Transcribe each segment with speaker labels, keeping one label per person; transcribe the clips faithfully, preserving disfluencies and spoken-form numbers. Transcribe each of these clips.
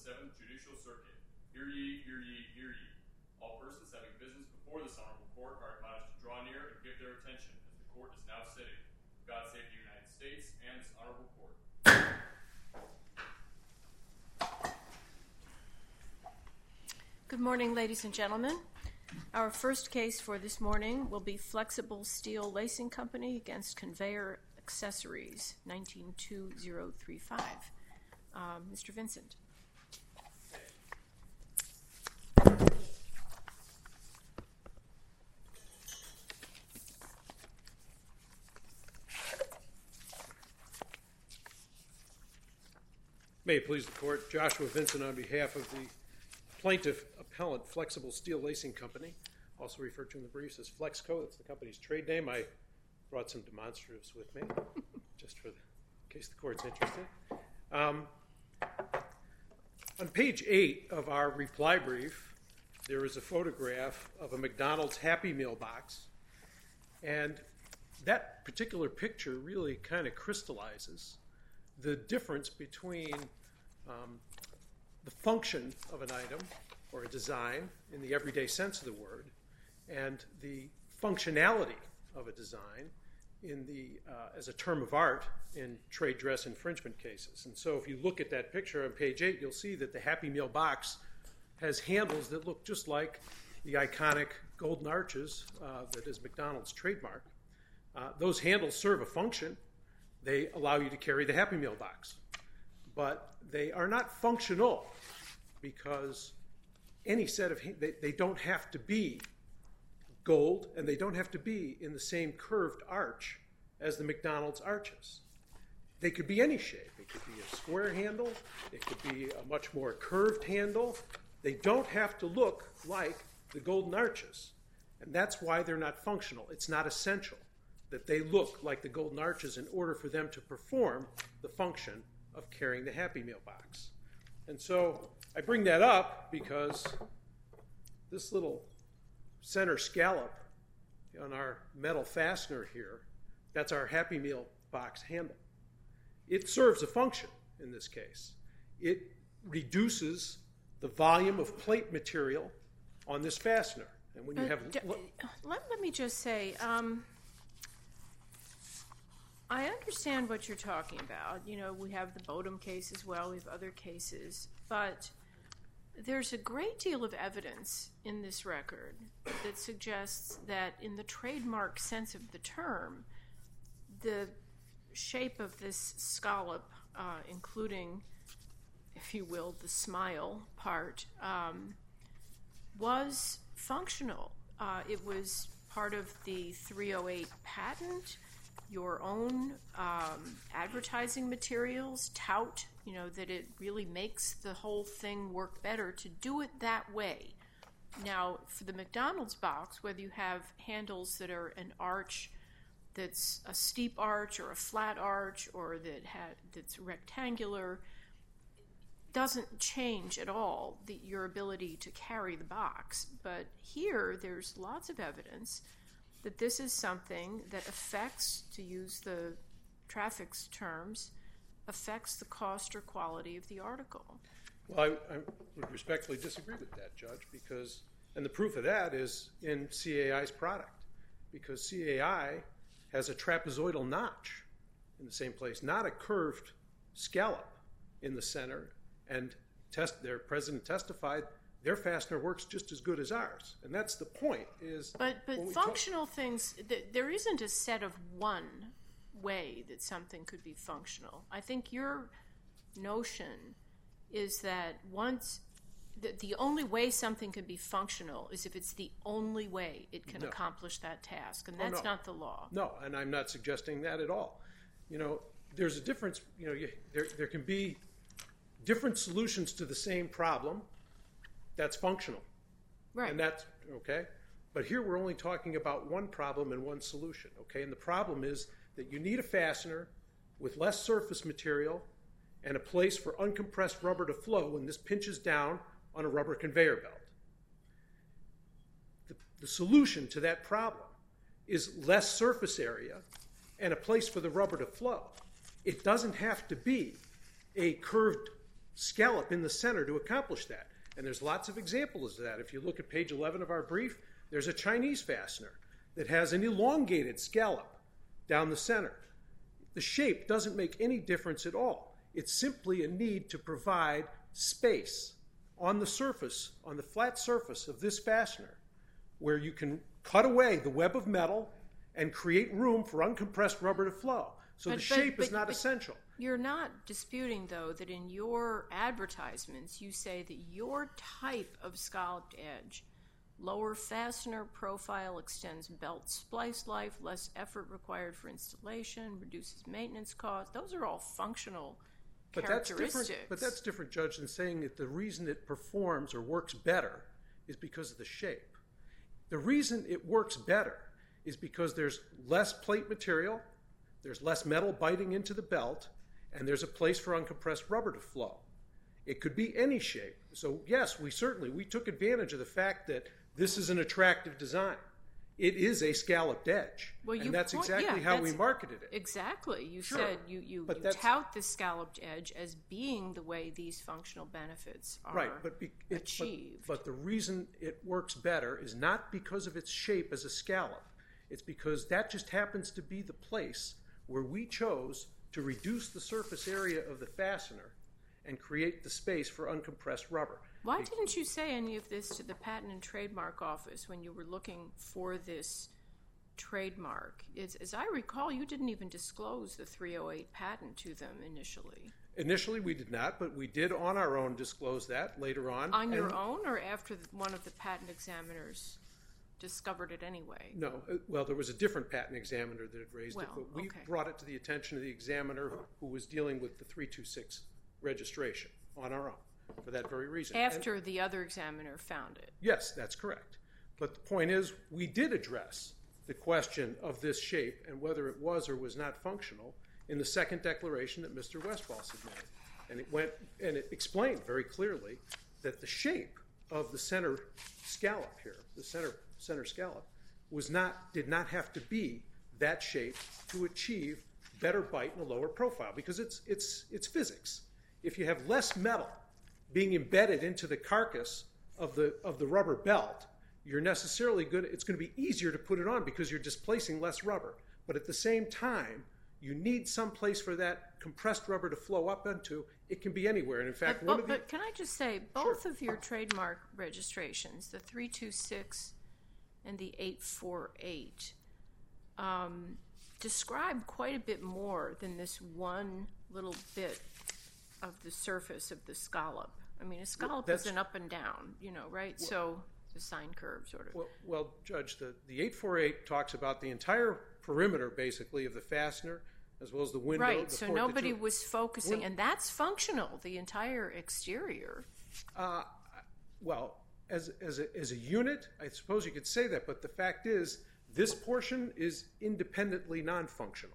Speaker 1: seventh Judicial Circuit. Hear ye, hear ye, hear ye. All persons having business before this honorable court are admonished to draw near and give their attention, as the court is now sitting. God save the United States and this honorable court.
Speaker 2: Good morning, ladies and gentlemen. Our first case for this morning will be Flexible Steel Lacing Company against Conveyor Accessories, nineteen two zero three five. Um, Mister Vincent.
Speaker 3: May it please the court, Joshua Vincent on behalf of the plaintiff appellant Flexible Steel Lacing Company, also referred to in the briefs as Flexco. That's the company's trade name. I brought some demonstratives with me, just for the, in case the court's interested. Um, on page eight of our reply brief, there is a photograph of a McDonald's Happy Meal box, and that particular picture really kind of crystallizes the difference between um, the function of an item or a design in the everyday sense of the word and the functionality of a design in the uh, as a term of art in trade dress infringement cases. And so if you look at that picture on page eight, you'll see that the Happy Meal box has handles that look just like the iconic golden arches uh, that is McDonald's trademark. Uh, those handles serve a function. They allow you to carry the Happy Meal box, but they are not functional because any set of, they, they don't have to be gold and they don't have to be in the same curved arch as the McDonald's arches. They could be any shape. It could be a square handle. It could be a much more curved handle. They don't have to look like the golden arches, and that's why they're not functional. It's not essential that they look like the golden arches in order for them to perform the function of carrying the Happy Meal box. And so I bring that up because this little center scallop on our metal fastener here, that's our Happy Meal box handle. It serves a function in this case. It reduces the volume of plate material on this fastener. And when you
Speaker 2: uh,
Speaker 3: have...
Speaker 2: D- let, let me just say, um, I understand what you're talking about. You know, we have the Bodum case as well. We have other cases. But there's a great deal of evidence in this record that suggests that in the trademark sense of the term, the shape of this scallop, uh, including, if you will, the smile part, um, was functional. Uh, it was part of the three oh eight patent. Your own um, advertising materials tout, you know, that it really makes the whole thing work better to do it that way. Now, for the McDonald's box, whether you have handles that are an arch that's a steep arch or a flat arch or that ha- that's rectangular, doesn't change at all the, your ability to carry the box. But here, there's lots of evidence that this is something that affects, to use the traffic's terms, affects the cost or quality of the article.
Speaker 3: Well, I, I would respectfully disagree with that, Judge, because, and the proof of that is in C A I's product, because C A I has a trapezoidal notch in the same place, not a curved scallop in the center, and test, their president testified their fastener works just as good as ours. And that's the point. Is
Speaker 2: But, but functional talk- things, th- there isn't a set of one way that something could be functional. I think your notion is that once, the, the only way something can be functional is if it's the only way it can
Speaker 3: no.
Speaker 2: accomplish that task. And
Speaker 3: oh,
Speaker 2: that's
Speaker 3: no.
Speaker 2: not the law.
Speaker 3: No, and I'm not suggesting that at all. You know, there's a difference, you know, you, there, there can be different solutions to the same problem. That's functional.
Speaker 2: Right.
Speaker 3: And that's okay. But here we're only talking about one problem and one solution, okay? And the problem is that you need a fastener with less surface material and a place for uncompressed rubber to flow when this pinches down on a rubber conveyor belt. The, the solution to that problem is less surface area and a place for the rubber to flow. It doesn't have to be a curved scallop in the center to accomplish that. And there's lots of examples of that. If you look at page eleven of our brief, there's a Chinese fastener that has an elongated scallop down the center. The shape doesn't make any difference at all. It's simply a need to provide space on the surface, on the flat surface of this fastener, where you can cut away the web of metal and create room for uncompressed rubber to flow. So
Speaker 2: but,
Speaker 3: the
Speaker 2: but,
Speaker 3: shape
Speaker 2: but,
Speaker 3: is not
Speaker 2: but
Speaker 3: essential.
Speaker 2: You're not disputing, though, that in your advertisements you say that your type of scalloped edge, lower fastener profile, extends belt splice life, less effort required for installation, reduces maintenance costs. Those are all functional
Speaker 3: but that's
Speaker 2: characteristics.
Speaker 3: different. But that's different, Judge, than saying that the reason it performs or works better is because of the shape. The reason it works better is because there's less plate material, there's less metal biting into the belt, and there's a place for uncompressed rubber to flow. It could be any shape. So yes, we certainly, we took advantage of the fact that this is an attractive design. It is a scalloped edge.
Speaker 2: Well, you
Speaker 3: and that's
Speaker 2: point,
Speaker 3: exactly
Speaker 2: yeah,
Speaker 3: how
Speaker 2: that's,
Speaker 3: we marketed it.
Speaker 2: Exactly. You
Speaker 3: sure.
Speaker 2: said you, you,
Speaker 3: but
Speaker 2: you tout the scalloped edge as being the way these functional benefits are
Speaker 3: right, but be, it,
Speaker 2: achieved.
Speaker 3: But, but the reason it works better is not because of its shape as a scallop. It's because that just happens to be the place where we chose to reduce the surface area of the fastener and create the space for uncompressed rubber.
Speaker 2: Why didn't you say any of this to the Patent and Trademark Office when you were looking for this trademark? As, as I recall, you didn't even disclose the three oh eight patent to them initially.
Speaker 3: Initially, we did not, but we did on our own disclose that later on.
Speaker 2: On your
Speaker 3: and,
Speaker 2: own, or after one of the patent examiners discovered it anyway?
Speaker 3: No. Well, there was a different patent examiner that had raised
Speaker 2: well,
Speaker 3: it, but we
Speaker 2: okay.
Speaker 3: brought it to the attention of the examiner who, who was dealing with the three two six registration on our own for that very reason.
Speaker 2: After
Speaker 3: and,
Speaker 2: the other examiner found it.
Speaker 3: Yes, that's correct. But the point is, we did address the question of this shape and whether it was or was not functional in the second declaration that Mister Westphal submitted. And it went and it explained very clearly that the shape of the center scallop here, the center center scallop, was not did not have to be that shape to achieve better bite and a lower profile, because it's it's it's physics. If you have less metal being embedded into the carcass of the of the rubber belt, you're necessarily good. It's going to be easier to put it on because you're displacing less rubber. But at the same time, you need some place for that compressed rubber to flow up into. It can be anywhere. And in fact,
Speaker 2: but,
Speaker 3: one
Speaker 2: but,
Speaker 3: of the
Speaker 2: but can I just say, both
Speaker 3: sure.
Speaker 2: of your trademark registrations, the three two six and the eight four eight, um, describe quite a bit more than this one little bit of the surface of the scallop. I mean, a scallop
Speaker 3: well,
Speaker 2: is an up and down, you know, right?
Speaker 3: Well,
Speaker 2: so the sine curve sort of.
Speaker 3: Well, well Judge, the, the eight four eight talks about the entire perimeter, basically, of the fastener, as well as the window.
Speaker 2: Right,
Speaker 3: the
Speaker 2: so
Speaker 3: port
Speaker 2: nobody was focusing,
Speaker 3: when,
Speaker 2: and that's functional, the entire exterior.
Speaker 3: Uh, well, as, as, a, as a unit, I suppose you could say that, but the fact is, this portion is independently non-functional.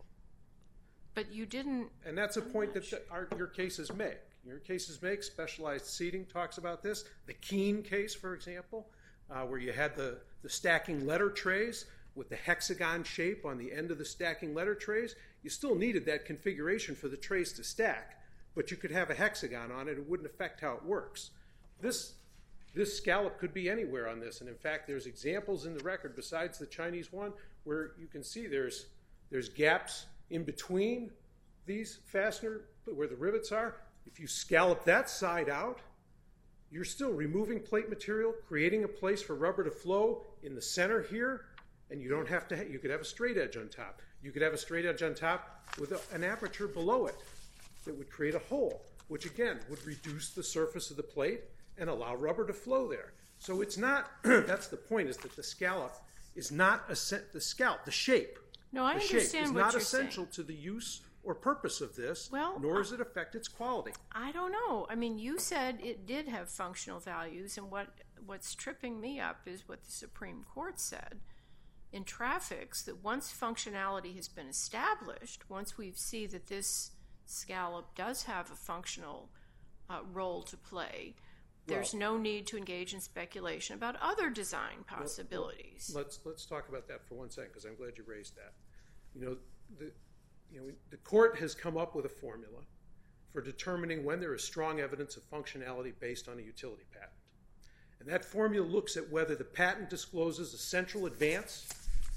Speaker 2: But you didn't...
Speaker 3: And that's a
Speaker 2: I'm
Speaker 3: point that
Speaker 2: sure.
Speaker 3: the, our, your cases make. Your cases make. Specialized seating talks about this. The Keene case, for example, uh, where you had the, the stacking letter trays with the hexagon shape on the end of the stacking letter trays. You still needed that configuration for the trays to stack, but you could have a hexagon on it. It wouldn't affect how it works. This, this scallop could be anywhere on this, and in fact, there's examples in the record besides the Chinese one where you can see there's, there's gaps in between these fastener, where the rivets are. If you scallop that side out, you're still removing plate material, creating a place for rubber to flow in the center here, and you don't have to, ha- you could have a straight edge on top. You could have a straight edge on top with a, an aperture below it that would create a hole, which again would reduce the surface of the plate and allow rubber to flow there. So it's not, that's the point, is that the scallop is not, a, the scallop, the shape,
Speaker 2: No, I
Speaker 3: the
Speaker 2: understand
Speaker 3: shape is
Speaker 2: what
Speaker 3: not
Speaker 2: you're
Speaker 3: essential
Speaker 2: saying.
Speaker 3: to the use or purpose of this,
Speaker 2: Well,
Speaker 3: nor
Speaker 2: uh,
Speaker 3: does it affect its quality.
Speaker 2: I don't know. I mean, you said it did have functional values, and what what's tripping me up is what the Supreme Court said in Traffics, that once functionality has been established, once we see that this scallop does have a functional uh, role to play, there's
Speaker 3: well,
Speaker 2: no need to engage in speculation about other design possibilities.
Speaker 3: Well, let's let's talk about that for one second, because I'm glad you raised that. You know, the you know the court has come up with a formula for determining when there is strong evidence of functionality based on a utility patent. And that formula looks at whether the patent discloses a central advance,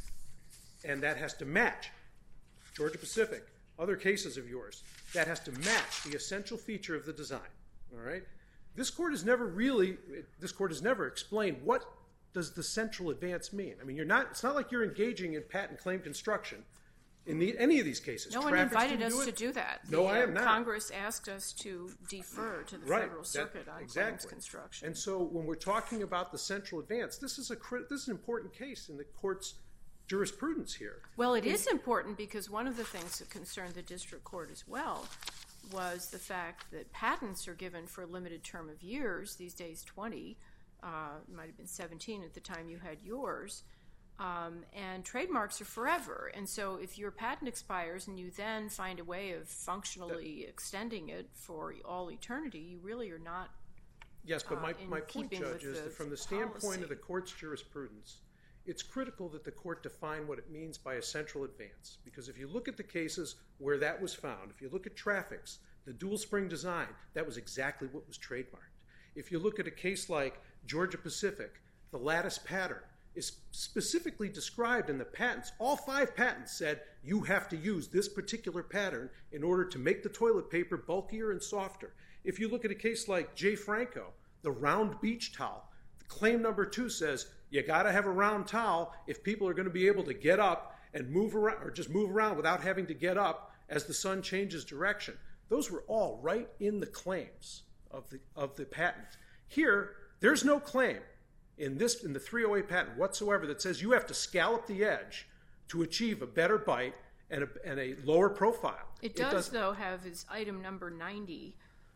Speaker 3: and that has to match Georgia Pacific, other cases of yours, that has to match the essential feature of the design. All right? This court has never really, this court has never explained what does the central advance mean. I mean, you're not, it's not like you're engaging in patent claim construction in the, any of these cases.
Speaker 2: No one
Speaker 3: Traffic
Speaker 2: invited
Speaker 3: didn't
Speaker 2: us
Speaker 3: do
Speaker 2: to do that.
Speaker 3: No,
Speaker 2: the,
Speaker 3: I am
Speaker 2: uh,
Speaker 3: not.
Speaker 2: Congress asked us to defer to the
Speaker 3: Right,
Speaker 2: Federal
Speaker 3: that-
Speaker 2: Circuit on
Speaker 3: exactly.
Speaker 2: claims construction.
Speaker 3: And so when we're talking about the central advance, this is a crit- this is an important case in the court's jurisprudence here.
Speaker 2: Well, it is important because one of the things that concerned the district court as well was the fact that patents are given for a limited term of years, these days twenty, uh, it might have been seventeen at the time you had yours, um, and trademarks are forever. And so if your patent expires and you then find a way of functionally that, extending it for all eternity, you really are not
Speaker 3: Yes, but my,
Speaker 2: uh,
Speaker 3: my point, Judge, is that from the standpoint
Speaker 2: policy.
Speaker 3: of the court's jurisprudence, it's critical that the court define what it means by a central advance. Because if you look at the cases where that was found, if you look at Traffics, the dual spring design, that was exactly what was trademarked. If you look at a case like Georgia Pacific, the lattice pattern is specifically described in the patents. All five patents said you have to use this particular pattern in order to make the toilet paper bulkier and softer. If you look at a case like J. Franco, the round beach towel, claim number two says you got to have a round towel if people are going to be able to get up and move around, or just move around without having to get up as the sun changes direction. Those were all right in the claims of the of the patent. Here, there's no claim in this in the three oh eight patent whatsoever that says you have to scallop the edge to achieve a better bite and a, and a lower profile.
Speaker 2: It does, it does though, have as item number ninety,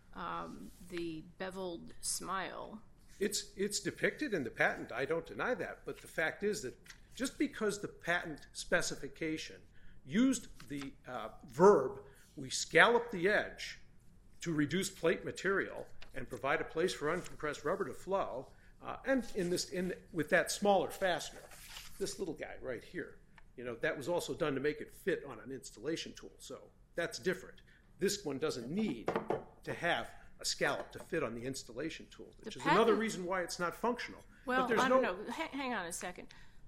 Speaker 2: um, the beveled smile.
Speaker 3: It's it's depicted in the patent. I don't deny that. But the fact is that just because the patent specification used the uh, verb, we scallop the edge to reduce plate material and provide a place for uncompressed rubber to flow, uh, and in this in with that smaller fastener, this little guy right here, you know, that was also done to make it fit on an installation tool. So that's different. This one doesn't need to have a scallop to fit on the installation tool, which
Speaker 2: the
Speaker 3: is
Speaker 2: patent,
Speaker 3: another reason why it's not functional.
Speaker 2: Well,
Speaker 3: but there's
Speaker 2: I
Speaker 3: no,
Speaker 2: don't know. Hang, hang on a second.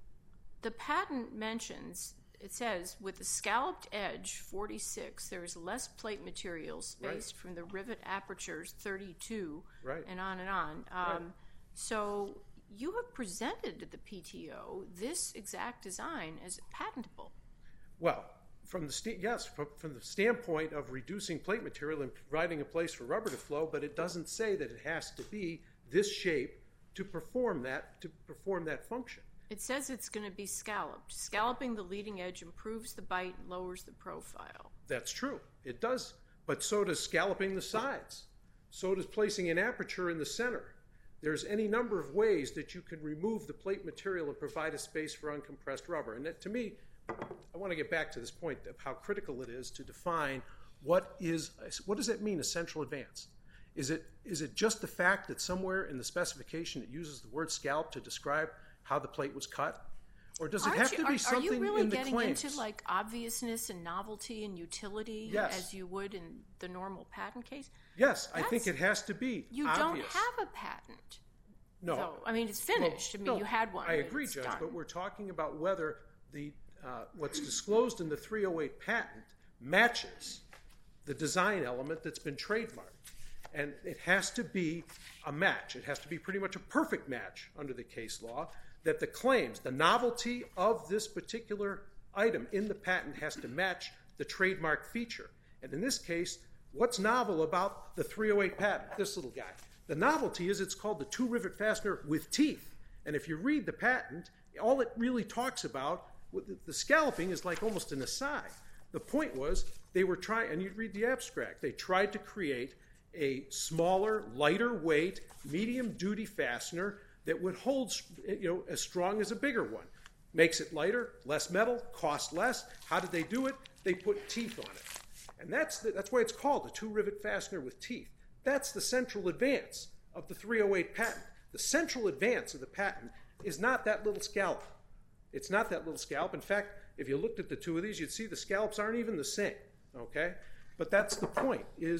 Speaker 2: The patent mentions, it says, with the scalloped edge, forty-six, there is less plate material spaced right. from the rivet apertures, thirty-two,
Speaker 3: right.
Speaker 2: and on and on. Um,
Speaker 3: right.
Speaker 2: So you have presented to the P T O this exact design as patentable.
Speaker 3: Well, from the st- yes, from, from the standpoint of reducing plate material and providing a place for rubber to flow, but it doesn't say that it has to be this shape to perform that to perform that function.
Speaker 2: It says it's going to be scalloped. Scalloping the leading edge improves the bite and lowers the profile.
Speaker 3: That's true. It does. But so does scalloping the sides. So does placing an aperture in the center. There's any number of ways that you can remove the plate material and provide a space for uncompressed rubber. And that, to me, I want to get back to this point of how critical it is to define what is what does that mean, a central advance? Is it is it just the fact that somewhere in the specification it uses the word scallop to describe how the plate was cut? Or does it
Speaker 2: Aren't
Speaker 3: have
Speaker 2: you,
Speaker 3: to be
Speaker 2: are,
Speaker 3: something
Speaker 2: are you really
Speaker 3: in the
Speaker 2: getting
Speaker 3: claims?
Speaker 2: into like obviousness and novelty and utility
Speaker 3: yes.
Speaker 2: as you would in the normal patent case?
Speaker 3: Yes,
Speaker 2: That's,
Speaker 3: I think it has to be
Speaker 2: You
Speaker 3: obvious.
Speaker 2: don't have a patent.
Speaker 3: No.
Speaker 2: Though. I mean, it's finished.
Speaker 3: Well,
Speaker 2: I mean,
Speaker 3: no,
Speaker 2: you had one.
Speaker 3: I agree,
Speaker 2: it's
Speaker 3: Judge,
Speaker 2: done.
Speaker 3: but we're talking about whether the uh, what's disclosed in the three oh eight patent matches the design element that's been trademarked. And it has to be a match. It has to be pretty much a perfect match under the case law, that the claims, the novelty of this particular item in the patent has to match the trademark feature. And in this case, what's novel about the three oh eight patent, this little guy? The novelty is it's called the two-rivet fastener with teeth. And if you read the patent, all it really talks about, the scalloping is like almost an aside. The point was they were trying, and you read the abstract, they tried to create a smaller, lighter weight, medium-duty fastener that would hold, you know, as strong as a bigger one. Makes it lighter, less metal, costs less. How did they do it? They put teeth on it. And that's the, that's why it's called a two-rivet fastener with teeth. That's the central advance of the three oh eight patent. The central advance of the patent is not that little scallop. It's not that little scallop. In fact, if you looked at the two of these, you'd see the scallops aren't even the same, okay? But that's the point, is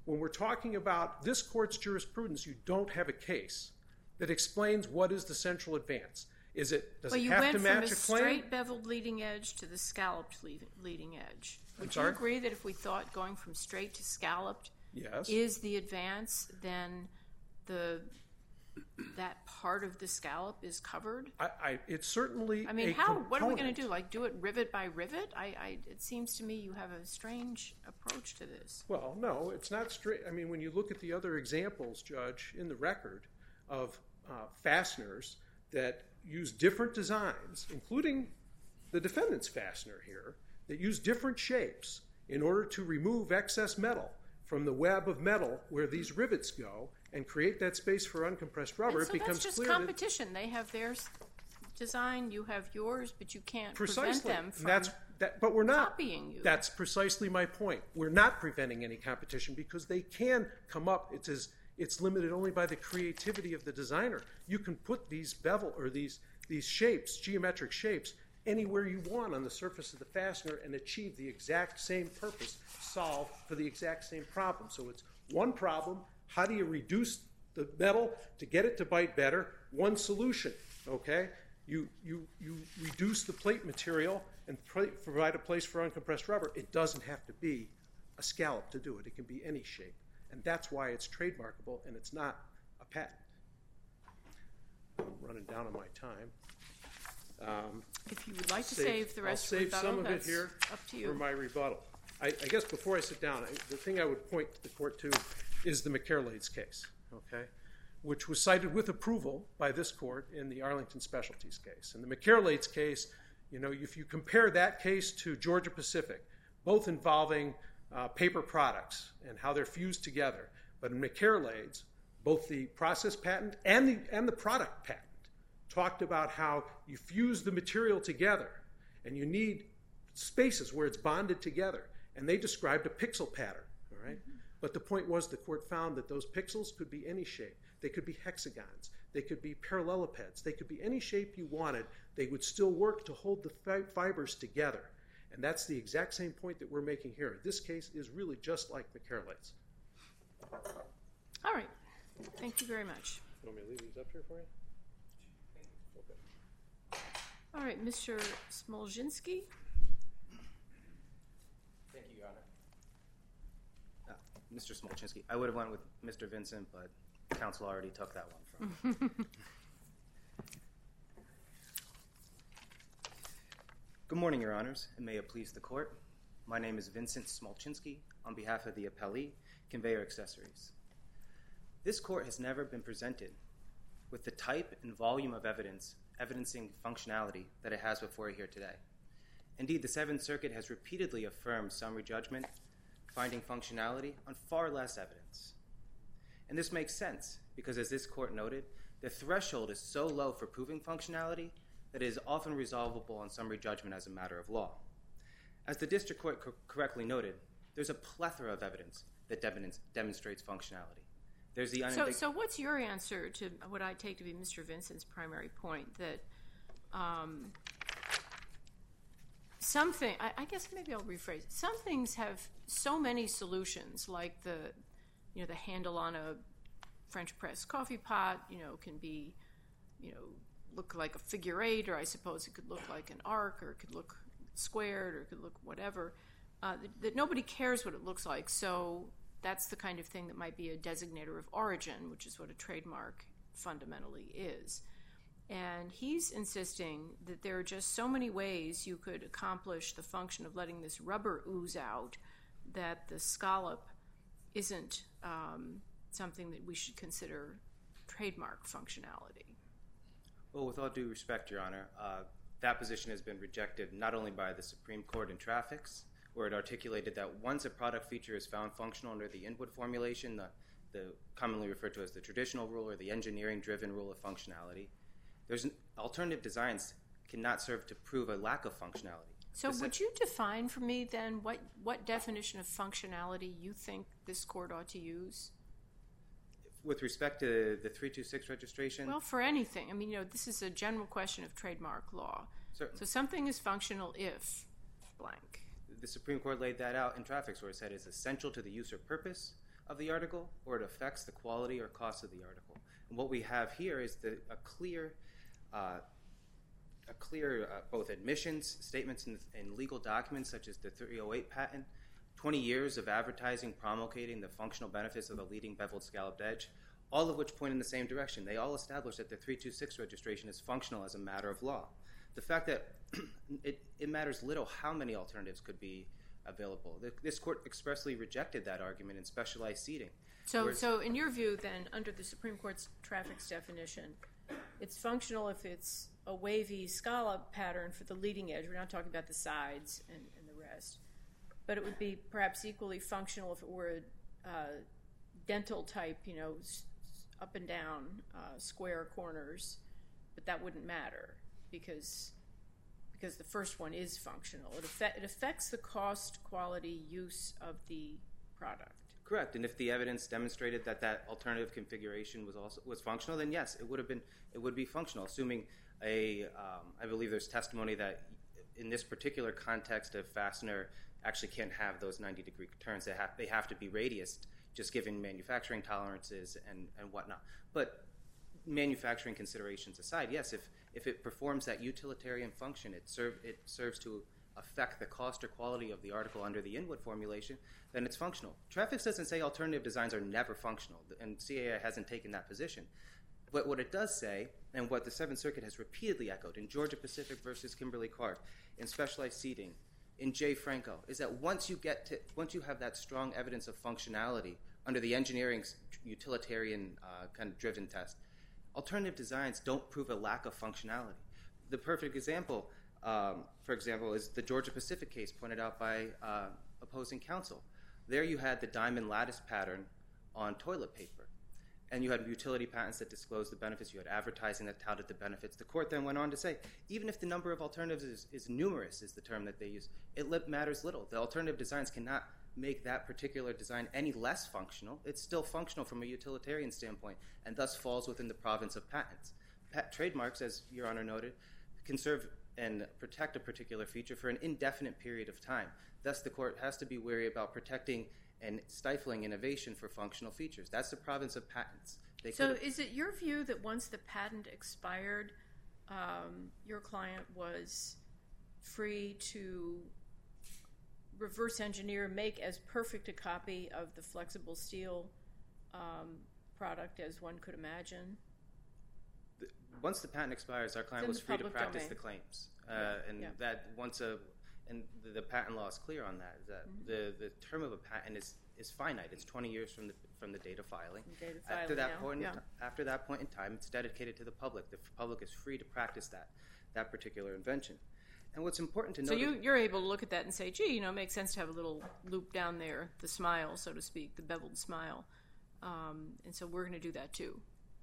Speaker 3: when we're talking about this court's jurisprudence, you don't have a case that explains what is the central advance. Is it, does
Speaker 2: well,
Speaker 3: it have to match a claim?
Speaker 2: you went from a straight beveled leading edge to the scalloped leading edge. Would you agree that if we thought going from straight to scalloped
Speaker 3: yes.
Speaker 2: is the advance, then the that part of the scallop is covered?
Speaker 3: I, I it's certainly.
Speaker 2: I mean,
Speaker 3: a
Speaker 2: how?
Speaker 3: component.
Speaker 2: What are we going to do? Like do it rivet by rivet? I, I. It seems to me you have a strange approach to this.
Speaker 3: Well, no, it's not straight. I mean, when you look at the other examples, Judge, in the record of uh, fasteners that use different designs, including the defendant's fastener here, that use different shapes in order to remove excess metal from the web of metal where these rivets go and create that space for uncompressed rubber,
Speaker 2: and so
Speaker 3: it becomes
Speaker 2: that's just
Speaker 3: clear
Speaker 2: competition. That they have theirs design, you have yours, but you can't
Speaker 3: precisely.
Speaker 2: prevent them from
Speaker 3: that's, that, but we're not,
Speaker 2: copying you.
Speaker 3: That's precisely my point. We're not preventing any competition because they can come up. It's as it's limited only by the creativity of the designer. You can put these bevel or these these shapes, geometric shapes, anywhere you want on the surface of the fastener and achieve the exact same purpose, solve for the exact same problem. So it's one problem. How do you reduce the metal to get it to bite better? One solution, okay? You you you reduce the plate material and pr- provide a place for uncompressed rubber. It doesn't have to be a scallop to do it. It can be any shape. And that's why it's trademarkable and it's not a patent. I'm running down on my time. Um,
Speaker 2: if you would like to
Speaker 3: save,
Speaker 2: save the rest
Speaker 3: I'll
Speaker 2: of the
Speaker 3: save
Speaker 2: rebuttal,
Speaker 3: some of it
Speaker 2: that's
Speaker 3: here
Speaker 2: up to you.
Speaker 3: for my rebuttal. I, I guess before I sit down, I, the thing I would point the court to is the McCarelades case, okay, which was cited with approval by this court in the Arlington Specialties case. In the McCarelades case, you know, if you compare that case to Georgia Pacific, both involving uh, paper products and how they're fused together, but in McCarelades, both the process patent and the and the product patent talked about how you fuse the material together and you need spaces where it's bonded together. And they described a pixel pattern, all right? Mm-hmm. But the point was the court found that those pixels could be any shape. They could be hexagons. They could be parallelepipeds. They could be any shape you wanted. They would still work to hold the fi- fibers together. And that's the exact same point that we're making here. This case is really just like McCarelades.
Speaker 2: All right. Thank you very much.
Speaker 3: You want me to leave these up here for you? Okay.
Speaker 2: All right, Mister Smolczynski.
Speaker 4: Thank you, Your Honor. Uh, Mister Smolczynski. I would have went with Mister Vincent, but counsel already took that one from me. Good morning, Your Honors, and may it please the court. My name is Vincent Smolczynski on behalf of the appellee, Conveyor Accessories. This court has never been presented with the type and volume of evidence evidencing functionality that it has before it here today. Indeed, the Seventh Circuit has repeatedly affirmed summary judgment, finding functionality on far less evidence. And this makes sense because, as this court noted, the threshold is so low for proving functionality that it is often resolvable on summary judgment as a matter of law. As the district court co- correctly noted, there's a plethora of evidence that dem- demonstrates functionality. There's the
Speaker 2: so, so what's your answer to what I take to be Mister Vincent's primary point, that um, something, I, I guess maybe I'll rephrase it. Some things have so many solutions, like the, you know, the handle on a French press coffee pot, you know, can be, you know, look like a figure eight, or I suppose it could look like an arc, or it could look squared, or it could look whatever, uh, that, that nobody cares what it looks like. So that's the kind of thing that might be a designator of origin, which is what a trademark fundamentally is. And he's insisting that there are just so many ways you could accomplish the function of letting this rubber ooze out that the scallop isn't um, something that we should consider trademark functionality.
Speaker 4: Well, with all due respect, Your Honor, uh, that position has been rejected not only by the Supreme Court in Traffics, where it articulated that once a product feature is found functional under the input formulation, the, the commonly referred to as the traditional rule or the engineering-driven rule of functionality, there's an alternative designs cannot serve to prove a lack of functionality.
Speaker 2: So This would you define for me then what, what definition of functionality you think this court ought to use?
Speaker 4: With respect to the three two six registration?
Speaker 2: Well, for anything. I mean, you know, this is a general question of trademark law.
Speaker 4: Certainly. So
Speaker 2: something is functional if blank.
Speaker 4: The Supreme Court laid that out in Traffics, where it said it's essential to the use or purpose of the article or it affects the quality or cost of the article. And what we have here is the, a clear, uh, a clear uh, both admissions, statements, and, and legal documents such as the three oh eight patent, twenty years of advertising promulgating the functional benefits of the leading beveled scalloped edge, all of which point in the same direction. They all establish that the three two six registration is functional as a matter of law. The fact that it, it matters little how many alternatives could be available. The, this court expressly rejected that argument in specialized seating.
Speaker 2: So, so in your view, then, under the Supreme Court's traffics definition, it's functional if it's a wavy scallop pattern for the leading edge. We're not talking about the sides and, and the rest. But it would be perhaps equally functional if it were a uh, dental type, you know, s- up and down, uh, square corners. But that wouldn't matter because because the first one is functional. It, affect, it affects the cost, quality, use of the product.
Speaker 4: Correct, and if the evidence demonstrated that that alternative configuration was also was functional, then yes, it would have been it would be functional. Assuming a, um, I believe there's testimony that in this particular context, a fastener actually can't have those ninety degree turns. They have they have to be radiused, just given manufacturing tolerances and and whatnot. But manufacturing considerations aside, yes, if if it performs that utilitarian function, it serve it serves to affect the cost or quality of the article under the Inwood formulation, then it's functional. Traffics doesn't say alternative designs are never functional, and C A A hasn't taken that position. But what it does say, and what the Seventh Circuit has repeatedly echoed in Georgia Pacific versus Kimberly Clark, in specialized seating, in J. Franco, is that once you get to once you have that strong evidence of functionality under the engineering utilitarian uh, kind of driven test, alternative designs don't prove a lack of functionality. The perfect example, um, for example, is the Georgia Pacific case pointed out by uh, opposing counsel. There you had the diamond lattice pattern on toilet paper, and you had utility patents that disclosed the benefits. You had advertising that touted the benefits. The court then went on to say, even if the number of alternatives is, is numerous, is the term that they use, it matters little. The alternative designs cannot make that particular design any less functional. It's still functional from a utilitarian standpoint, and thus falls within the province of patents. Pat- trademarks, as Your Honor noted, can serve and protect a particular feature for an indefinite period of time. Thus, the court has to be wary about protecting and stifling innovation for functional features. That's the province of patents. They
Speaker 2: so
Speaker 4: could've...
Speaker 2: is it your view that once the patent expired, um, your client was free to reverse engineer, make as perfect a copy of the flexible steel um, product as one could imagine?
Speaker 4: Once the patent expires, our client was free to practice domain. the claims. Uh, yeah. And yeah. that once a and the, the patent law is clear on that. That mm-hmm. the, the term of a patent is, is finite. It's twenty years from the from the date of filing.
Speaker 2: Date of
Speaker 4: after
Speaker 2: filing
Speaker 4: that
Speaker 2: now.
Speaker 4: point,
Speaker 2: yeah.
Speaker 4: t- after that point in time, it's dedicated to the public. The public is free to practice that that particular invention. And what's important to note.
Speaker 2: So you, you're able to look at that and say, gee, you know, it makes sense to have a little loop down there, the smile, so to speak, the beveled smile. Um, and so we're going to do that too.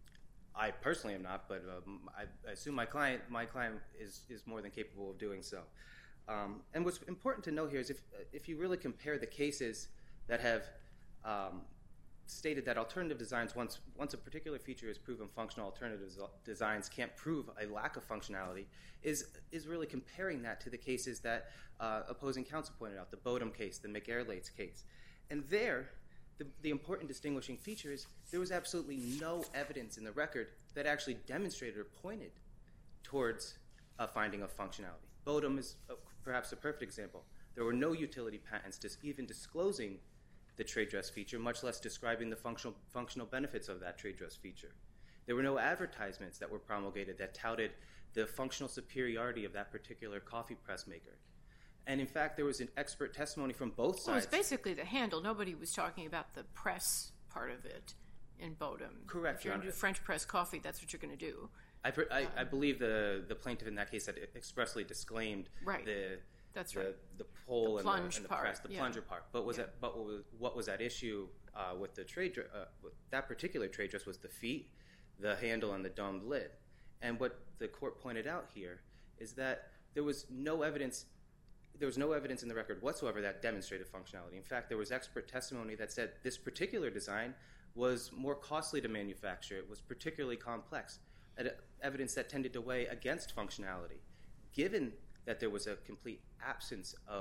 Speaker 4: I personally am not, but um, I, I assume my client my client is, is more than capable of doing so. Um, and what's important to note here is if if you really compare the cases that have um, stated that alternative designs, once once a particular feature is proven functional, alternative designs can't prove a lack of functionality, is is really comparing that to the cases that uh, opposing counsel pointed out, the Bodum case, the McAirlates case. And there, The, the important distinguishing feature is there was absolutely no evidence in the record that actually demonstrated or pointed towards a finding of functionality. Bodum is uh, perhaps a perfect example. There were no utility patents dis- even disclosing the trade dress feature, much less describing the functional functional benefits of that trade dress feature. There were no advertisements that were promulgated that touted the functional superiority of that particular coffee press maker. And in fact, there was an expert testimony from both sides.
Speaker 2: Well, it was basically the handle. Nobody was talking about the press part of it in Bodum.
Speaker 4: Correct,
Speaker 2: If you're going to do French press coffee, that's what you're going to do.
Speaker 4: I, I, um, I believe the, the plaintiff in that case had expressly disclaimed
Speaker 2: right.
Speaker 4: the
Speaker 2: that's
Speaker 4: the,
Speaker 2: right.
Speaker 4: the pole
Speaker 2: the
Speaker 4: and,
Speaker 2: plunge
Speaker 4: the, and the
Speaker 2: part,
Speaker 4: press, the
Speaker 2: yeah.
Speaker 4: plunger part. But was
Speaker 2: yeah.
Speaker 4: that, but what was, what was at issue uh, with the trade uh, with that particular trade dress was the feet, the handle, and the domed lid. And what the court pointed out here is that there was no evidence. There was no evidence in the record whatsoever that demonstrated functionality. In fact, there was expert testimony that said this particular design was more costly to manufacture. It was particularly complex, evidence that tended to weigh against functionality. Given that there was a complete absence of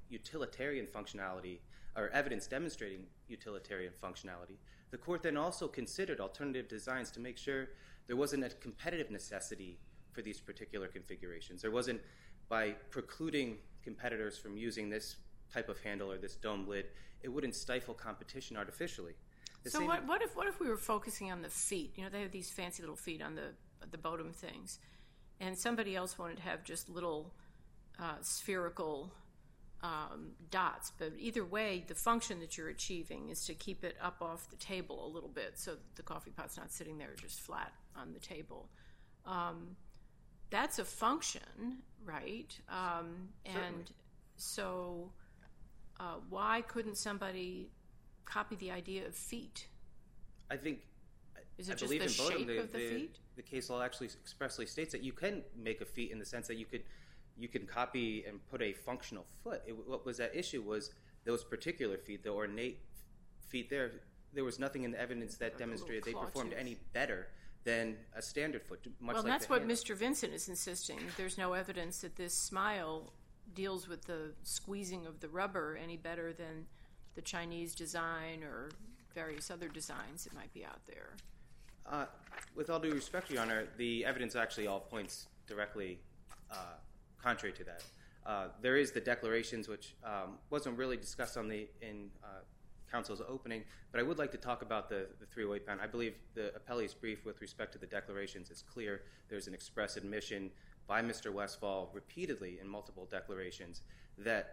Speaker 4: utilitarian functionality, or evidence demonstrating utilitarian functionality, the court then also considered alternative designs to make sure there wasn't a competitive necessity for these particular configurations. There wasn't, by precluding competitors from using this type of handle or this dome lid, it wouldn't stifle competition artificially. The
Speaker 2: so
Speaker 4: same,
Speaker 2: what, what if what if we were focusing on the feet? You know, they have these fancy little feet on the the Bodum things, and somebody else wanted to have just little uh, spherical um, dots. But either way, the function that you're achieving is to keep it up off the table a little bit, so that the coffee pot's not sitting there just flat on the table. Um, that's a function, right? Um, and
Speaker 4: Certainly.
Speaker 2: so, uh, why couldn't somebody copy the idea of feet?
Speaker 4: I think,
Speaker 2: Is it
Speaker 4: I
Speaker 2: just
Speaker 4: believe
Speaker 2: the
Speaker 4: in Bodum,
Speaker 2: shape
Speaker 4: the,
Speaker 2: of the,
Speaker 4: the,
Speaker 2: feet?
Speaker 4: the case law actually expressly states that you can make a feet in the sense that you could you can copy and put a functional foot. It, what was at issue was those particular feet, the ornate feet there, there was nothing in the evidence that
Speaker 2: Like a
Speaker 4: demonstrated they
Speaker 2: little claw
Speaker 4: performed
Speaker 2: tooth.
Speaker 4: any better than a standard foot, much
Speaker 2: Well,
Speaker 4: like
Speaker 2: that's
Speaker 4: the
Speaker 2: what
Speaker 4: hand.
Speaker 2: Mister Vincent is insisting. There's no evidence that this smile deals with the squeezing of the rubber any better than the Chinese design or various other designs that might be out there.
Speaker 4: Uh, with all due respect, Your Honor, the evidence actually all points directly uh, contrary to that. Uh, there is the declarations, which um, wasn't really discussed on the in uh, counsel's opening, but I would like to talk about the, the three oh eight patent. I believe the appellee's brief with respect to the declarations is clear. There's an express admission by Mister Westphal repeatedly in multiple declarations that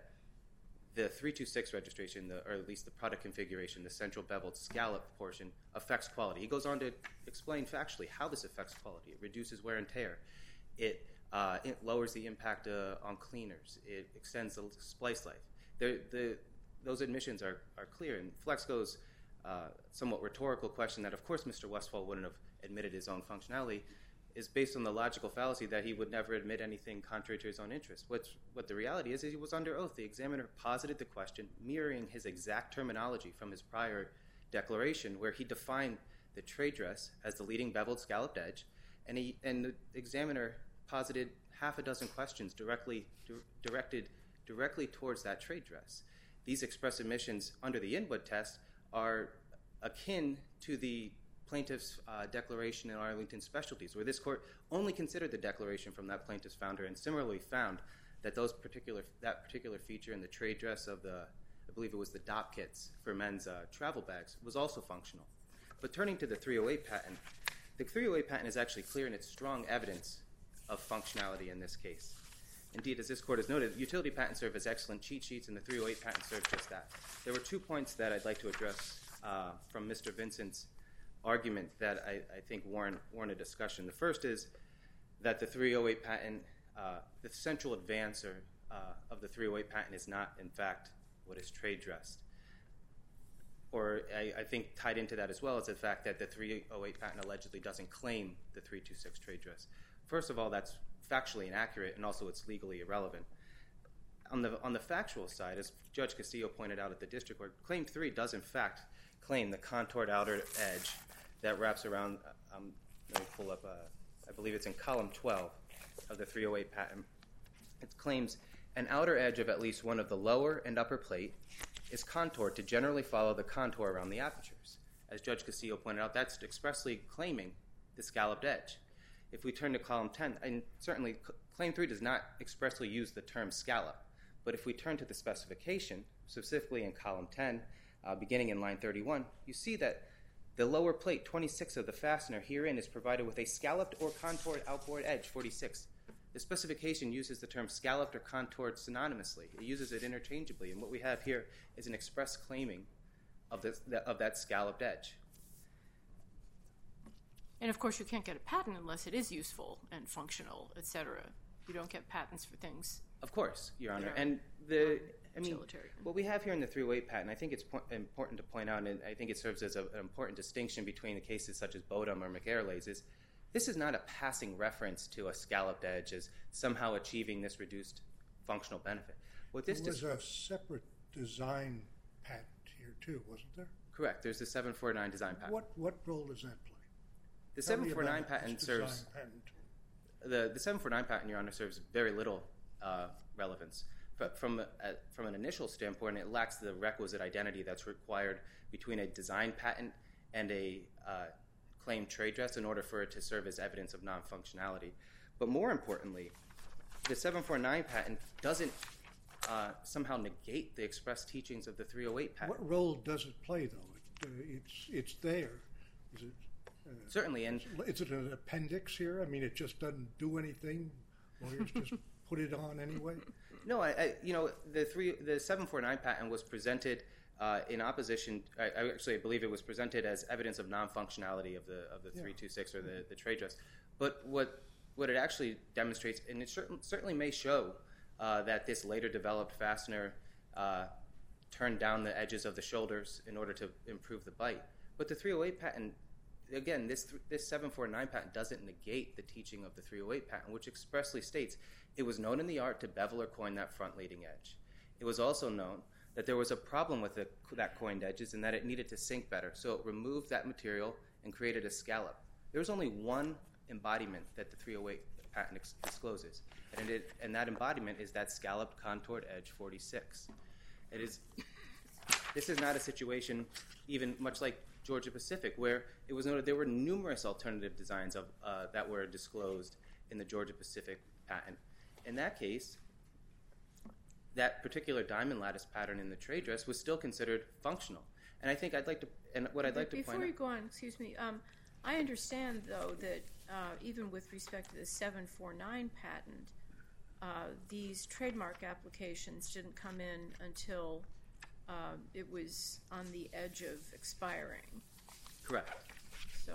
Speaker 4: the three two six registration, the, or at least the product configuration, the central beveled scallop portion, affects quality. He goes on to explain factually how this affects quality. It reduces wear and tear. It, uh, it lowers the impact uh, on cleaners. It extends the splice life. The, the, those admissions are, are clear. And Flexco's uh, somewhat rhetorical question that, of course, Mister Westphal wouldn't have admitted his own functionality is based on the logical fallacy that he would never admit anything contrary to his own interest. What, what the reality is, is he was under oath. The examiner posited the question, mirroring his exact terminology from his prior declaration, where he defined the trade dress as the leading beveled scalloped edge, and, he, and the examiner posited half a dozen questions directly di- directed directly towards that trade dress. These express admissions under the Inwood test are akin to the plaintiff's uh, declaration in Arlington Specialties, where this court only considered the declaration from that plaintiff's founder and similarly found that those particular that particular feature in the trade dress of the, I believe it was the D O P kits for men's uh, travel bags, was also functional. But turning to the three oh eight patent, the three oh eight patent is actually clear in its strong evidence of functionality in this case. Indeed, as this court has noted, utility patents serve as excellent cheat sheets, and the three oh eight patent serves just that. There were two points that I'd like to address uh, from Mister Vincent's argument that I, I think warrant, warrant a discussion. The first is that the three oh eight patent, uh, the central advancer uh, of the three oh eight patent is not, in fact, what is trade dressed. Or I, I think tied into that as well is the fact that the three oh eight patent allegedly doesn't claim the three two six trade dress. First of all, that's factually inaccurate, and also it's legally irrelevant. On the on the factual side, as Judge Castillo pointed out at the district court, Claim three does in fact claim the contoured outer edge that wraps around, um, let me pull up, uh, I believe it's in column twelve of the three oh eight patent. It claims an outer edge of at least one of the lower and upper plate is contoured to generally follow the contour around the apertures. As Judge Castillo pointed out, that's expressly claiming the scalloped edge. If we turn to column ten, and certainly Claim three does not expressly use the term scallop, but if we turn to the specification, specifically in column ten, uh, beginning in line thirty-one, you see that the lower plate, twenty-six of the fastener herein, is provided with a scalloped or contoured outboard edge, forty-six. The specification uses the term scalloped or contoured synonymously. It uses it interchangeably, and what we have here is an express claiming of, this, of that scalloped edge.
Speaker 2: And of course, you can't get a patent unless it is useful and functional, et cetera. You don't get patents for things.
Speaker 4: Of course, Your Honor.
Speaker 2: Yeah.
Speaker 4: And the I mean,
Speaker 2: Utilitarian.
Speaker 4: what we have here in the three oh eight patent, I think it's po- important to point out, and I think it serves as a, an important distinction between the cases such as Bodum or McAirlays, is this is not a passing reference to a scalloped edge as somehow achieving this reduced functional benefit. What this
Speaker 5: There was
Speaker 4: dis-
Speaker 5: a separate design patent here too, wasn't there?
Speaker 4: Correct. There's the seven forty-nine design patent.
Speaker 5: What what role does that play?
Speaker 4: The
Speaker 5: Tell me
Speaker 4: seven forty-nine
Speaker 5: about
Speaker 4: patent
Speaker 5: this
Speaker 4: serves
Speaker 5: design patent.
Speaker 4: the the seven forty-nine patent, Your Honor, serves very little uh, relevance. But from, a, from an initial standpoint, it lacks the requisite identity that's required between a design patent and a uh, claimed trade dress in order for it to serve as evidence of non-functionality. But more importantly, the seven forty-nine patent doesn't uh, somehow negate the express teachings of the three oh eight patent.
Speaker 5: What role does it play, though? It, uh, it's it's there. Is it? Uh,
Speaker 4: Certainly, and
Speaker 5: is it an appendix here? I mean, it just doesn't do anything. Lawyers just put it on anyway.
Speaker 4: No, I, I you know the three the seven forty-nine patent was presented uh, in opposition. I, I actually I believe it was presented as evidence of non-functionality of the of the
Speaker 5: Yeah.
Speaker 4: three two six or the, the trade dress. But what what it actually demonstrates, and it certain, certainly may show uh, that this later developed fastener uh, turned down the edges of the shoulders in order to improve the bite. But the three oh eight patent, again, this this seven forty-nine patent doesn't negate the teaching of the three oh eight patent, which expressly states it was known in the art to bevel or coin that front leading edge. It was also known that there was a problem with the, that coined edges and that it needed to sink better, so it removed that material and created a scallop. There was only one embodiment that the three oh eight patent ex- discloses, and, it, and that embodiment is that scalloped contoured edge forty-six. It is. This is not a situation, even much like Georgia Pacific, where it was noted there were numerous alternative designs of uh, that were disclosed in the Georgia Pacific patent. In that case, that particular diamond lattice pattern in the trade dress was still considered functional. And I think I'd like to, and what I'd like to
Speaker 2: Before
Speaker 4: point
Speaker 2: you
Speaker 4: out.
Speaker 2: go on, excuse me, um, I understand, though, that uh, even with respect to the seven forty-nine patent, uh, these trademark applications didn't come in until uh, it was on the edge of expiring.
Speaker 4: Correct.
Speaker 2: So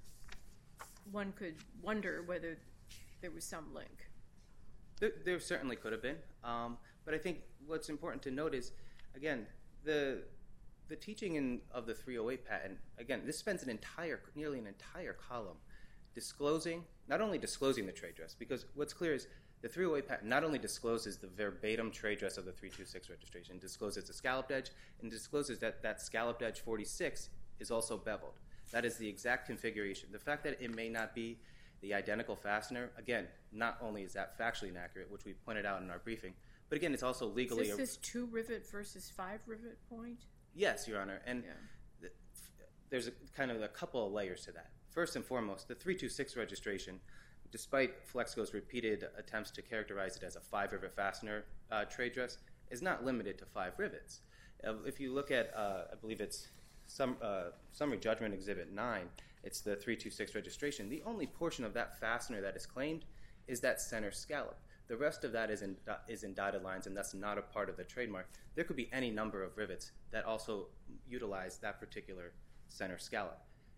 Speaker 2: one could wonder whether there was some link.
Speaker 4: There, there certainly could have been, um, but I think what's important to note is, again, the the teaching in, of the three oh eight patent. Again, this spends an entire, nearly an entire column, disclosing not only disclosing the trade dress, because what's clear is the three oh eight patent not only discloses the verbatim trade dress of the three two six registration, discloses the scalloped edge, and discloses that that scalloped edge forty-six is also beveled. That is the exact configuration. The fact that it may not be the identical fastener, again, not only is that factually inaccurate, which we pointed out in our briefing, but again, it's also legally...
Speaker 2: Is this this two rivet versus five rivet point?
Speaker 4: Yes, Your Honor, and
Speaker 2: Yeah.
Speaker 4: th- there's a, kind of a couple of layers to that. First and foremost, the three two six registration, despite Flexco's repeated attempts to characterize it as a five-rivet fastener uh, trade dress, is not limited to five rivets. Uh, if you look at, uh, I believe it's some, uh, Summary Judgment Exhibit nine, it's the three two six registration. The only portion of that fastener that is claimed is that center scallop. The rest of that is in, is in dotted lines, and that's not a part of the trademark. There could be any number of rivets that also utilize that particular center scallop.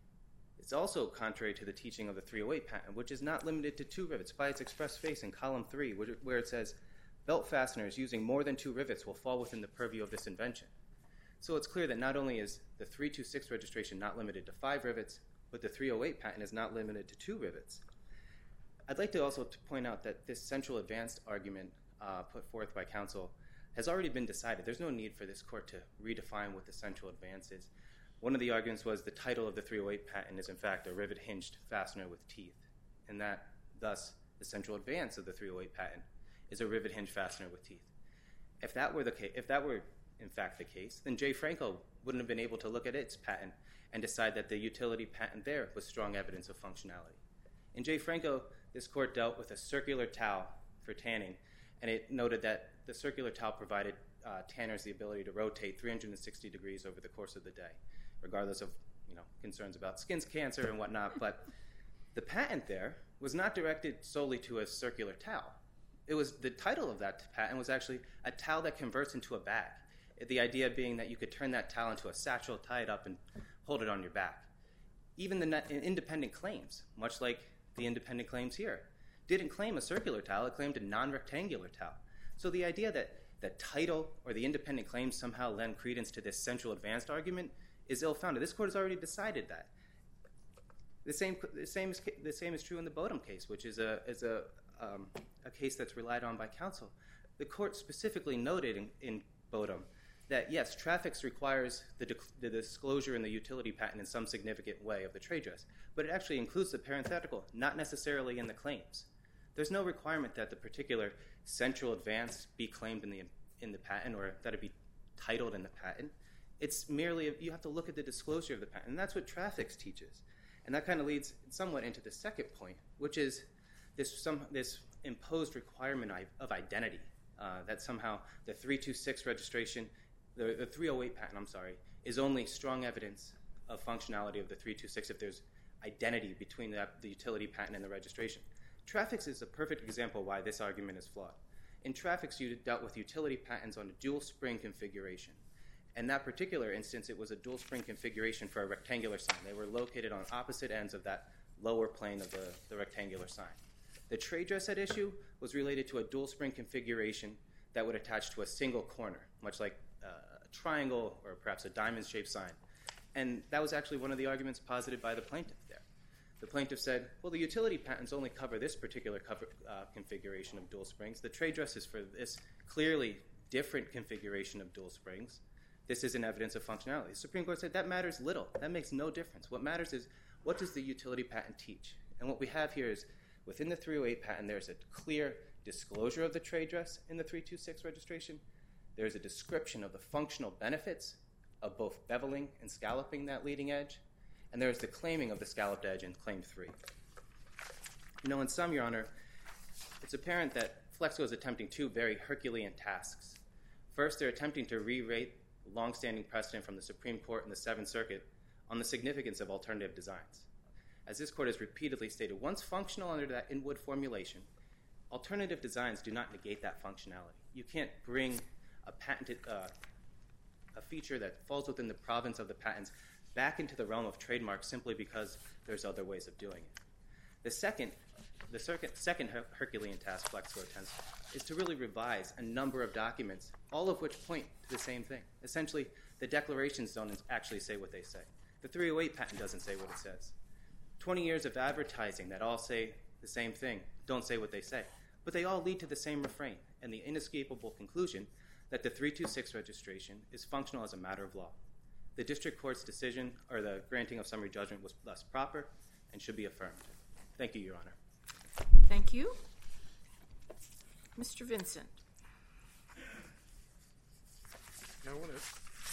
Speaker 4: It's also contrary to the teaching of the three oh eight patent, which is not limited to two rivets. By its express face in column three, where it says, belt fasteners using more than two rivets will fall within the purview of this invention. So it's clear that not only is the three two six registration not limited to five rivets, but the three oh eight patent is not limited to two rivets. I'd like to also to point out that this central advanced argument uh, put forth by counsel has already been decided. There's no need for this court to redefine what the central advance is. One of the arguments was the title of the three oh eight patent is in fact a rivet-hinged fastener with teeth, and that thus the central advance of the three oh eight patent is a rivet-hinged fastener with teeth. If that were the case, if that were in fact the case, then Jay Franco wouldn't have been able to look at its patent and decide that the utility patent there was strong evidence of functionality. In Jay Franco, this court dealt with a circular towel for tanning, and it noted that the circular towel provided uh, tanners the ability to rotate three hundred sixty degrees over the course of the day, regardless of you know concerns about skin cancer and whatnot. But the patent there was not directed solely to a circular towel. It was the title of that patent was actually a towel that converts into a bag. The idea being that you could turn that towel into a satchel, tie it up, and hold it on your back. Even the net, independent claims, much like the independent claims here, didn't claim a circular towel, it claimed a non-rectangular towel. So the idea that the title or the independent claims somehow lend credence to this central advanced argument is ill-founded. This court has already decided that. The same, the same, is, the same is true in the Bodum case, which is a, is a, um, a case that's relied on by counsel. The court specifically noted in, in Bodum that, yes, Traffics requires the, di- the disclosure in the utility patent in some significant way of the trade dress, but it actually includes the parenthetical, not necessarily in the claims. There's no requirement that the particular central advance be claimed in the in the patent or that it be titled in the patent. It's merely, you have to look at the disclosure of the patent, and that's what Trafix teaches. And that kind of leads somewhat into the second point, which is this some this imposed requirement of identity, uh, that somehow the three two six registration, the, the three oh eight patent, I'm sorry, is only strong evidence of functionality of the three two six if there's identity between the, the utility patent and the registration. Trafix is a perfect example why this argument is flawed. In Trafix, you dealt with utility patents on a dual spring configuration. In that particular instance, it was a dual spring configuration for a rectangular sign. They were located on opposite ends of that lower plane of the, the rectangular sign. The trade dress at issue was related to a dual spring configuration that would attach to a single corner, much like uh, a triangle or perhaps a diamond-shaped sign. And that was actually one of the arguments posited by the plaintiff there. The plaintiff said, well, the utility patents only cover this particular cover, uh, configuration of dual springs. The trade dress is for this clearly different configuration of dual springs. This isn't evidence of functionality. The Supreme Court said that matters little. That makes no difference. What matters is, what does the utility patent teach? And what we have here is, within the three oh eight patent, there's a clear disclosure of the trade dress in the three two six registration. There's a description of the functional benefits of both beveling and scalloping that leading edge. And there's the claiming of the scalloped edge in Claim three. You know, in sum, Your Honor, it's apparent that Flexco is attempting two very Herculean tasks. First, they're attempting to re-rate longstanding precedent from the Supreme Court and the Seventh Circuit on the significance of alternative designs. As this Court has repeatedly stated, once functional under that Inwood formulation, alternative designs do not negate that functionality. You can't bring a patented uh, a feature that falls within the province of the patents back into the realm of trademarks simply because there's other ways of doing it. The second, the circuit, second Her- Herculean task Flexco attempts is to really revise a number of documents, all of which point to the same thing. Essentially, the declarations don't actually say what they say. The three oh eight patent doesn't say what it says. twenty years of advertising that all say the same thing don't say what they say. But they all lead to the same refrain and the inescapable conclusion that the three two six registration is functional as a matter of law. The district court's decision, or the granting of summary judgment, was thus proper and should be affirmed. Thank you, Your Honor.
Speaker 2: Thank you. Mister Vincent.
Speaker 3: Now, I want to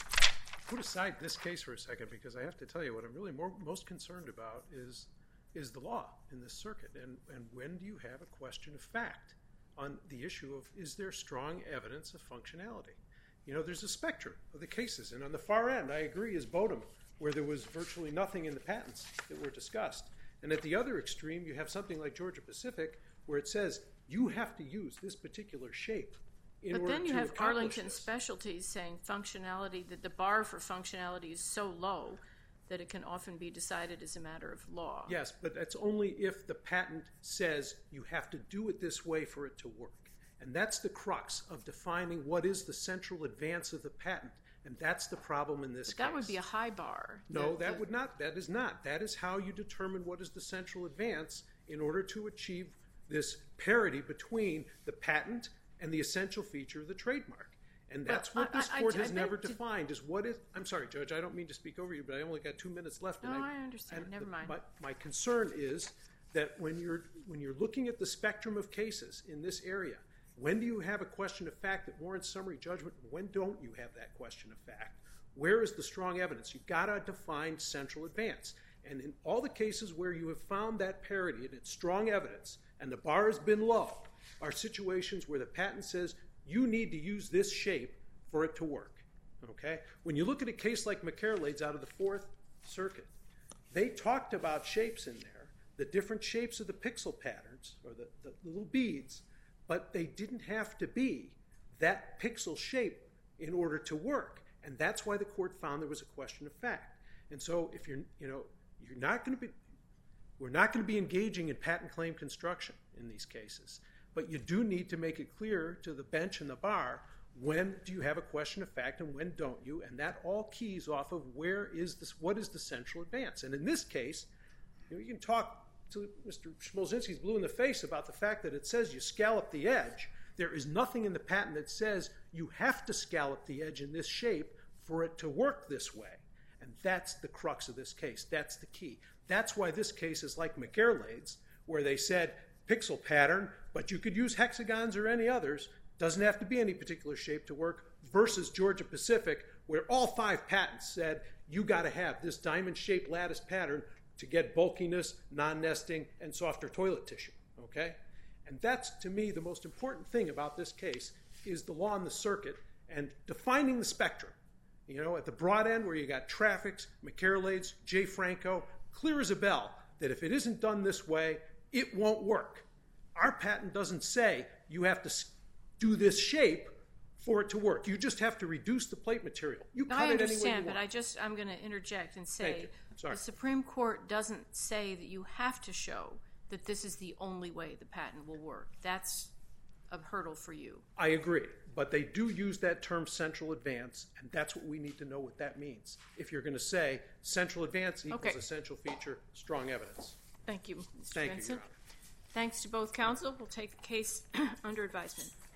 Speaker 3: put aside this case for a second because I have to tell you what I'm really more, most concerned about is, is the law in this circuit. And, and when do you have a question of fact on the issue of, is there strong evidence of functionality? You know, there's a spectrum of the cases. And on the far end, I agree, is Bodum, where there was virtually nothing in the patents that were discussed. And at the other extreme, you have something like Georgia Pacific, where it says you have to use this particular shape in
Speaker 2: but
Speaker 3: order
Speaker 2: then you
Speaker 3: to
Speaker 2: have
Speaker 3: accomplish
Speaker 2: Arlington
Speaker 3: this.
Speaker 2: Specialties saying functionality, that the bar for functionality is so low that it can often be decided as a matter of law.
Speaker 3: Yes, but that's only if the patent says you have to do it this way for it to work. And that's the crux of defining what is the central advance of the patent. And that's the problem in this
Speaker 2: but
Speaker 3: case.
Speaker 2: That would be a high bar.
Speaker 3: No,
Speaker 2: The-
Speaker 3: that
Speaker 2: the-
Speaker 3: would not. That is not. That is how you determine what is the central advance in order to achieve this parity between the patent and the essential feature of the trademark. And that's
Speaker 2: But
Speaker 3: what this
Speaker 2: I- I-
Speaker 3: court
Speaker 2: I
Speaker 3: has
Speaker 2: beg
Speaker 3: never
Speaker 2: to-
Speaker 3: defined is what is, I'm sorry, Judge, I don't mean to speak over you, but I only got two minutes left.
Speaker 2: No,
Speaker 3: and
Speaker 2: I understand.
Speaker 3: and
Speaker 2: Never
Speaker 3: the-
Speaker 2: mind.
Speaker 3: My, my concern is that when you're, when you're looking at the spectrum of cases in this area, when do you have a question of fact that warrants summary judgment? When don't you have that question of fact? Where is the strong evidence? You've got to define central advance. And in all the cases where you have found that parity and it's strong evidence and the bar has been low are situations where the patent says you need to use this shape for it to work. Okay? When you look at a case like McCarelades out of the Fourth Circuit, they talked about shapes in there, the different shapes of the pixel patterns or the, the little beads, but they didn't have to be that pixel shape in order to work. And that's why the court found there was a question of fact. And so if you're, you know, you're not going to be, we're not going to be engaging in patent claim construction in these cases, but you do need to make it clear to the bench and the bar, when do you have a question of fact and when don't you? And that all keys off of where is this, what is the central advance? And in this case, you know, you can talk to Mister Smolzinski's blue in the face about the fact that it says you scallop the edge. There is nothing in the patent that says you have to scallop the edge in this shape for it to work this way. And that's the crux of this case. That's the key. That's why this case is like McCarelades, where they said pixel pattern, but you could use hexagons or any others. doesn't have to be any particular shape to work, versus Georgia Pacific, where all five patents said you got to have this diamond-shaped lattice pattern to get bulkiness, non-nesting, and softer toilet tissue, okay? And that's, to me, the most important thing about this case is the law in the circuit and defining the spectrum. You know, at the broad end where you got Trafix, McCarolades, J. Franco, clear as a bell that if it isn't done this way, it won't work. Our patent doesn't say you have to do this shape for it to work. You just have to reduce the plate material. You cut
Speaker 2: I
Speaker 3: it any way you
Speaker 2: understand, but
Speaker 3: want.
Speaker 2: I just, I'm going to interject and
Speaker 3: Thank
Speaker 2: say
Speaker 3: you. Sorry.
Speaker 2: the Supreme Court doesn't say that you have to show that this is the only way the patent will work. That's a hurdle for you.
Speaker 3: I agree, but they do use that term central advance, and that's what we need to know what that means. If you're going to say central advance equals
Speaker 2: Okay.
Speaker 3: essential feature, strong evidence.
Speaker 2: Thank you, Mister
Speaker 3: Thank you,
Speaker 2: Vincent.
Speaker 3: Your Honor.
Speaker 2: Thanks to both counsel. We'll take the case under advisement.